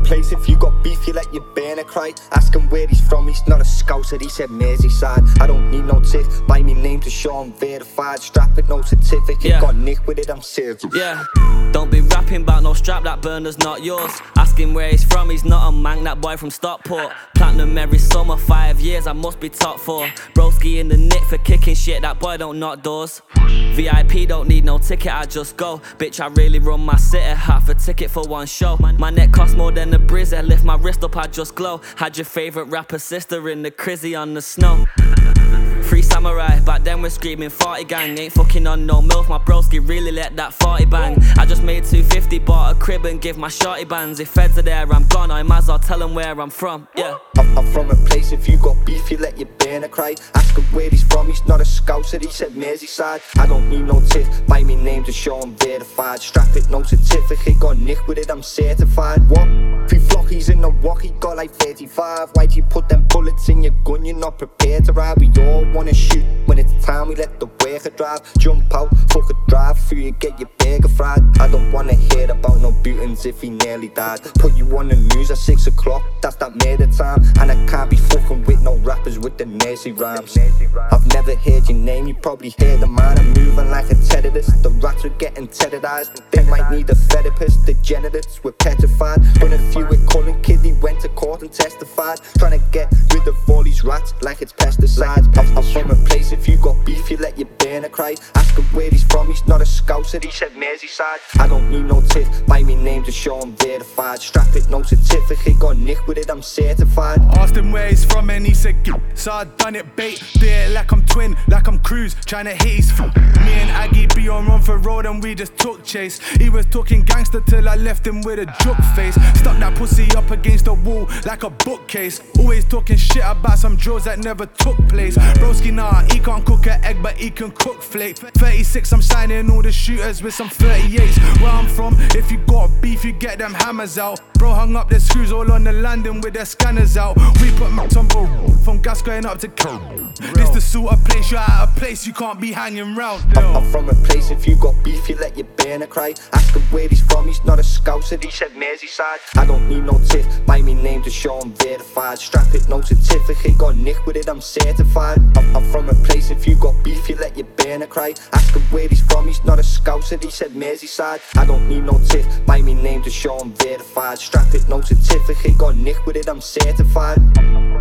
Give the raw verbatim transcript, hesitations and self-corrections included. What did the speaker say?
place. If you got beef, you let your burner cry. Ask him where he's from, he's not a Scouser, he said Merseyside. I don't need no tip, buy me name to show I'm verified. Strap it, no certificate, yeah. Got nick with it, I'm serious. Yeah, don't be rapping about no strap, that burner's not yours. Ask him where he's from, he's not a mank, that boy from Stockport. Platinum every summer, five years, I must be top four. Broski in the nick for kicking shit, that boy don't knock doors. V I P don't need no ticket, I just go. Bitch, I really run my city, half a ticket for one show. My neck costs more than a brizzy, lift my wrist up, I just glow. Had your favourite rapper sister in the crizzy on the snow. Free samurai, back then we're screaming forty gang. Ain't fucking on no milk, my broski really let that forty bang. I just made two fifty, bought a crib and give my shorty bands. If feds are there, I'm gone, I might as well tell them where I'm from, yeah. I'm, I'm from a place, if you got beef, you let your burner cry. Ask him where he's from, he's not a Scouser, he said Merseyside. I don't need no tip, buy me name to show I'm verified. Strap it, no certificate, got nick with it, I'm certified. What? Three flockies in the walkie, got like thirty-five. Why'd you put them bullets in your gun, you're not prepared to ride? We all wanna shoot, when it's time we let the worker drive. Jump out, fuck a drive through, you get your burger fried. I don't wanna hear about no Butons if he nearly died. Put you on the news at six o'clock, that's that murder time. And I can't be fucking with no rappers with the nasty rhymes. I've never heard your name, you probably heard the man. I'm moving like a terrorist, the rats are getting terrorized. They might need a therapist, the genitors were petrified. When a few with Cullen Kid, he went to court and testified. Trying to get rid of all these rats like it's pesticides. I'm, I'm from a place, if you got beef, you let your burner cry. Ask him where he's from, he's not a Scouser, he said Merseyside. I don't need no tip, buy me name to show I'm verified. Strap it, no certificate, got nick with it, I'm certified. Asked him where he's from and he said G. So I done it bait, do it like I'm twin, like I'm Cruz, trying to hit his foot. Me and Aggie be on run for road and we just took chase. He was talking gangster till I left him with a joke face. Stuck that pussy up against the wall like a bookcase. Always talking shit about some drills that never took place. Broski, nah, he can't cook an egg but he can cook flake. Thirty-six, I'm signing all the shooters with some thirty-eights. Where I'm from, if you got beef you get them hammers out. Bro hung up the screws all on the landing with their scanners out. We put max on bro, from gas going up to kill. This the sort of place you're at a place you can't be hanging round. I'm, I'm from a place, if you got beef you let your burner cry. Ask him where he's from, he's not a Scouser, he said Merseyside. I don't need no tip, buy me name to show I'm verified. Strap it, no certificate, got nick with it, I'm certified. I'm, I'm from a place, if you got beef you let your burner cry. Ask him where he's from, he's not a Scouser, he said Merseyside. I don't need no tip, buy me name to show I'm verified. Strap it, no certificate, got nick with it, I'm certified.